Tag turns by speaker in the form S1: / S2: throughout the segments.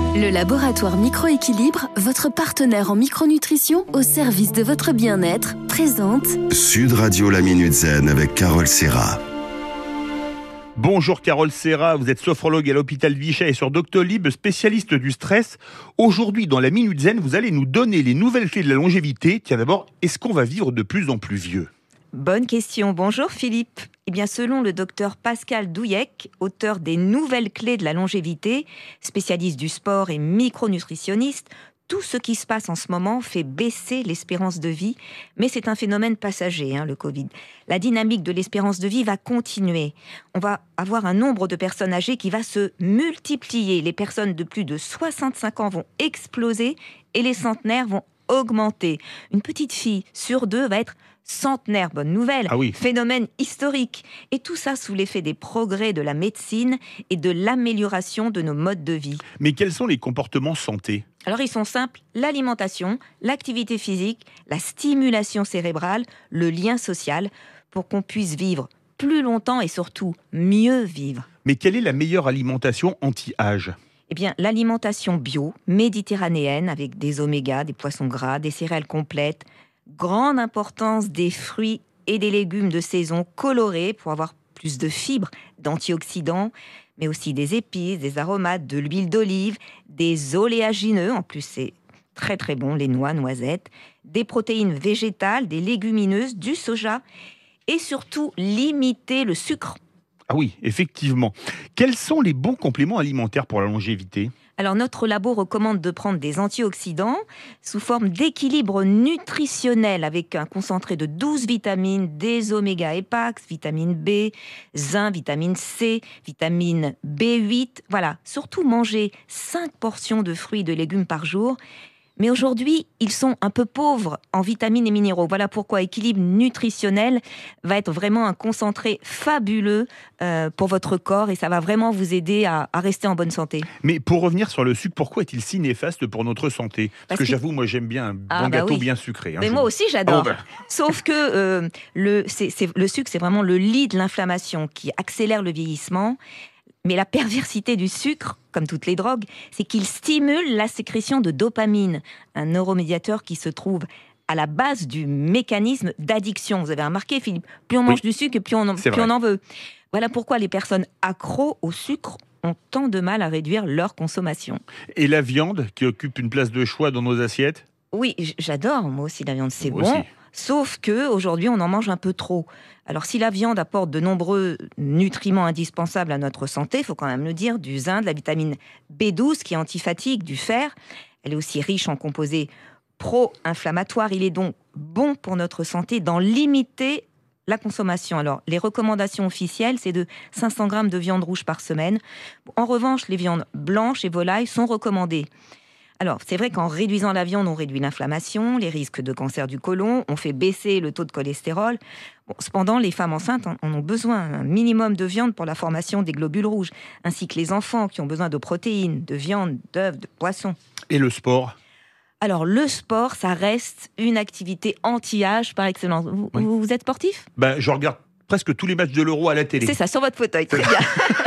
S1: Le laboratoire Microéquilibre, votre partenaire en micronutrition au service de votre bien-être, présente
S2: Sud Radio La Minute Zen avec Carole Serra.
S3: Bonjour Carole Serra, vous êtes sophrologue à l'hôpital Bichat et sur Doctolib, spécialiste du stress. Aujourd'hui, dans la Minute Zen, vous allez nous donner les nouvelles clés de la longévité. Tiens d'abord, est-ce qu'on va vivre de plus en plus vieux ?
S4: Bonne question. Bonjour Philippe. Eh bien, selon le docteur Pascal Douillec, auteur des nouvelles clés de la longévité, spécialiste du sport et micronutritionniste, tout ce qui se passe en ce moment fait baisser l'espérance de vie, mais c'est un phénomène passager, le Covid. La dynamique de l'espérance de vie va continuer. On va avoir un nombre de personnes âgées qui va se multiplier. Les personnes de plus de 65 ans vont exploser et les centenaires vont augmenter. Une petite fille sur deux va être centenaire, bonne nouvelle, Phénomène historique. Et tout ça sous l'effet des progrès de la médecine et de l'amélioration de nos modes de vie.
S3: Mais quels sont les comportements santé ?
S4: Alors ils sont simples, l'alimentation, l'activité physique, la stimulation cérébrale, le lien social, pour qu'on puisse vivre plus longtemps et surtout mieux vivre.
S3: Mais quelle est la meilleure alimentation anti-âge ?
S4: Eh bien, l'alimentation bio, méditerranéenne, avec des omégas, des poissons gras, des céréales complètes, grande importance des fruits et des légumes de saison colorés pour avoir plus de fibres, d'antioxydants, mais aussi des épices, des aromates, de l'huile d'olive, des oléagineux, en plus c'est très très bon, les noix, noisettes, des protéines végétales, des légumineuses, du soja, et surtout limiter le sucre.
S3: Ah oui, effectivement. Quels sont les bons compléments alimentaires pour la longévité ?
S4: Alors notre labo recommande de prendre des antioxydants sous forme d'équilibre nutritionnel avec un concentré de 12 vitamines, des oméga Epax, vitamine B, zinc, vitamine C, vitamine B8. Voilà, surtout manger 5 portions de fruits et de légumes par jour. Mais aujourd'hui, ils sont un peu pauvres en vitamines et minéraux. Voilà pourquoi équilibre nutritionnel va être vraiment un concentré fabuleux pour votre corps et ça va vraiment vous aider à rester en bonne santé.
S3: Mais pour revenir sur le sucre, pourquoi est-il si néfaste pour notre santé ? Parce que j'avoue, moi j'aime bien un bon gâteau bien sucré.
S4: Mais moi aussi j'adore. Sauf que le sucre, c'est vraiment le lit de l'inflammation qui accélère le vieillissement. Mais la perversité du sucre, comme toutes les drogues, c'est qu'il stimule la sécrétion de dopamine, un neuromédiateur qui se trouve à la base du mécanisme d'addiction. Vous avez remarqué, Philippe, plus on mange du sucre et plus on en veut. Voilà pourquoi les personnes accros au sucre ont tant de mal à réduire leur consommation.
S3: Et la viande, qui occupe une place de choix dans nos assiettes ?
S4: Oui, j'adore, moi aussi, la viande, c'est
S3: moi
S4: bon.
S3: Aussi.
S4: Sauf qu'aujourd'hui, on en mange un peu trop. Alors, si la viande apporte de nombreux nutriments indispensables à notre santé, il faut quand même le dire, du zinc, de la vitamine B12 qui est antifatigue, du fer. Elle est aussi riche en composés pro-inflammatoires. Il est donc bon pour notre santé d'en limiter la consommation. Alors, les recommandations officielles, c'est de 500 grammes de viande rouge par semaine. En revanche, les viandes blanches et volailles sont recommandées. Alors, c'est vrai qu'en réduisant la viande, on réduit l'inflammation, les risques de cancer du côlon, on fait baisser le taux de cholestérol. Cependant, les femmes enceintes en ont besoin, un minimum de viande pour la formation des globules rouges, ainsi que les enfants qui ont besoin de protéines, de viande, d'œufs, de poissons.
S3: Et le sport ?
S4: Alors, le sport, ça reste une activité anti-âge par excellence. Vous êtes sportif ?
S3: Je regarde presque tous les matchs de l'Euro à la télé.
S4: C'est ça, sur votre fauteuil, très bien.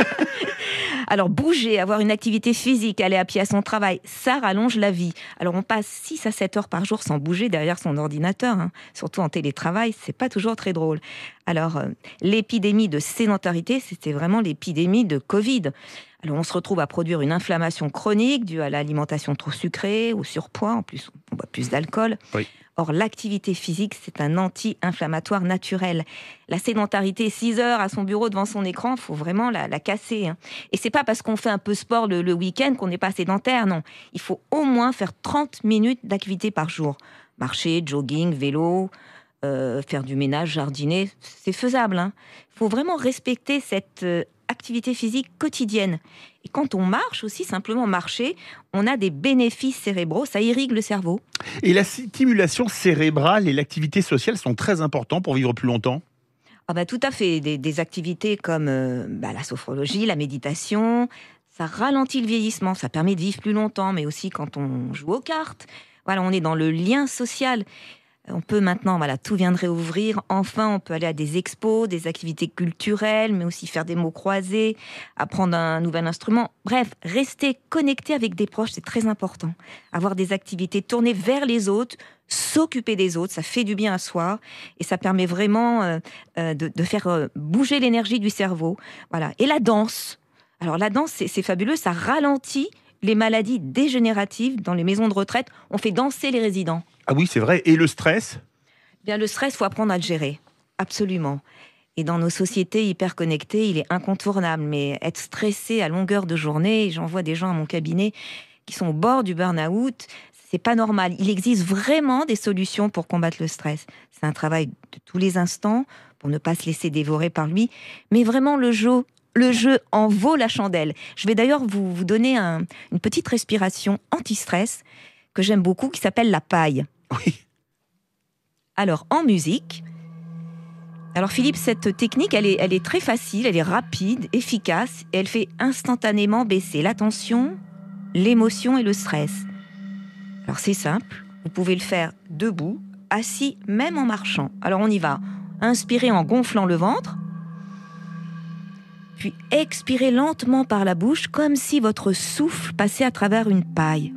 S4: Alors, bouger, avoir une activité physique, aller à pied à son travail, ça rallonge la vie. Alors, on passe 6 à 7 heures par jour sans bouger derrière son ordinateur, surtout en télétravail, c'est pas toujours très drôle. Alors, l'épidémie de sédentarité, c'était vraiment l'épidémie de Covid. Alors, on se retrouve à produire une inflammation chronique due à l'alimentation trop sucrée, au surpoids, en plus, on boit plus d'alcool.
S3: Oui.
S4: Or, l'activité physique, c'est un anti-inflammatoire naturel. La sédentarité, 6 heures à son bureau devant son écran, il faut vraiment la casser. Et c'est pas parce qu'on fait un peu sport le week-end qu'on n'est pas sédentaire, non. Il faut au moins faire 30 minutes d'activité par jour. Marcher, jogging, vélo, faire du ménage, jardiner, c'est faisable. Il faut vraiment respecter cette activité physique quotidienne. Et quand on marche aussi, simplement marcher, on a des bénéfices cérébraux, ça irrigue le cerveau.
S3: Et la stimulation cérébrale et l'activité sociale sont très importants pour vivre plus longtemps ?
S4: Tout à fait. Des activités comme la sophrologie, la méditation, ça ralentit le vieillissement, ça permet de vivre plus longtemps, mais aussi quand on joue aux cartes. Voilà, on est dans le lien social. On peut maintenant, tout vient de réouvrir. Enfin, on peut aller à des expos, des activités culturelles, mais aussi faire des mots croisés, apprendre un nouvel instrument. Bref, rester connecté avec des proches, c'est très important. Avoir des activités tournées vers les autres, s'occuper des autres, ça fait du bien à soi et ça permet vraiment de faire bouger l'énergie du cerveau. Voilà. Et la danse. Alors la danse, c'est fabuleux, ça ralentit les maladies dégénératives dans les maisons de retraite. On fait danser les résidents.
S3: Ah oui, c'est vrai. Et le stress ?
S4: Bien, le stress, il faut apprendre à le gérer. Absolument. Et dans nos sociétés hyper connectées, il est incontournable. Mais être stressé à longueur de journée, j'en vois des gens à mon cabinet qui sont au bord du burn-out, c'est pas normal. Il existe vraiment des solutions pour combattre le stress. C'est un travail de tous les instants pour ne pas se laisser dévorer par lui. Mais vraiment, le jeu en vaut la chandelle. Je vais d'ailleurs vous donner une petite respiration anti-stress que j'aime beaucoup, qui s'appelle la paille.
S3: Oui.
S4: Alors, en musique... Alors Philippe, cette technique, elle est très facile, elle est rapide, efficace, et elle fait instantanément baisser la tension, l'émotion et le stress. Alors c'est simple, vous pouvez le faire debout, assis, même en marchant. Alors on y va. Inspirez en gonflant le ventre, puis expirez lentement par la bouche, comme si votre souffle passait à travers une paille.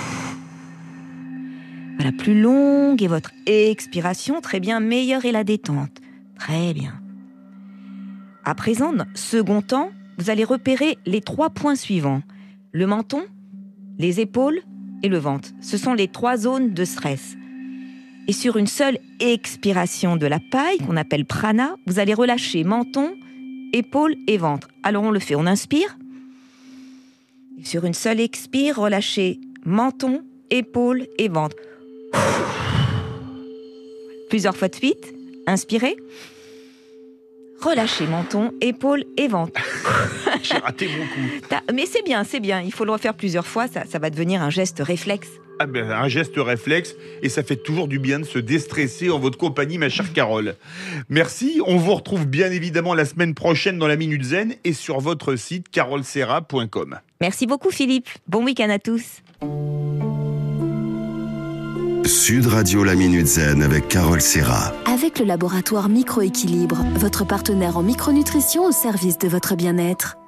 S4: Voilà, plus longue est votre expiration, très bien, meilleure est la détente. Très bien. À présent, second temps, vous allez repérer les 3 points suivants. Le menton, les épaules et le ventre. Ce sont les 3 zones de stress. Et sur une seule expiration de la paille, qu'on appelle prana, vous allez relâcher menton, épaules et ventre. Alors on le fait, on inspire. Et sur une seule expire, relâchez menton, épaules et ventre. Plusieurs fois de suite. Inspirez. Relâchez menton, épaules et ventre.
S3: J'ai raté mon coup.
S4: Mais c'est bien. Il faut le refaire plusieurs fois. Ça va devenir un geste réflexe.
S3: Ah ben, un geste réflexe, et ça fait toujours du bien de se déstresser en votre compagnie, ma chère Carole. Merci, on vous retrouve bien évidemment la semaine prochaine dans la Minute Zen et sur votre site carolserra.com.
S4: Merci beaucoup Philippe, bon week-end à tous.
S2: Sud Radio La Minute Zen avec Carole Serra.
S1: Avec le laboratoire Microéquilibre, votre partenaire en micronutrition au service de votre bien-être.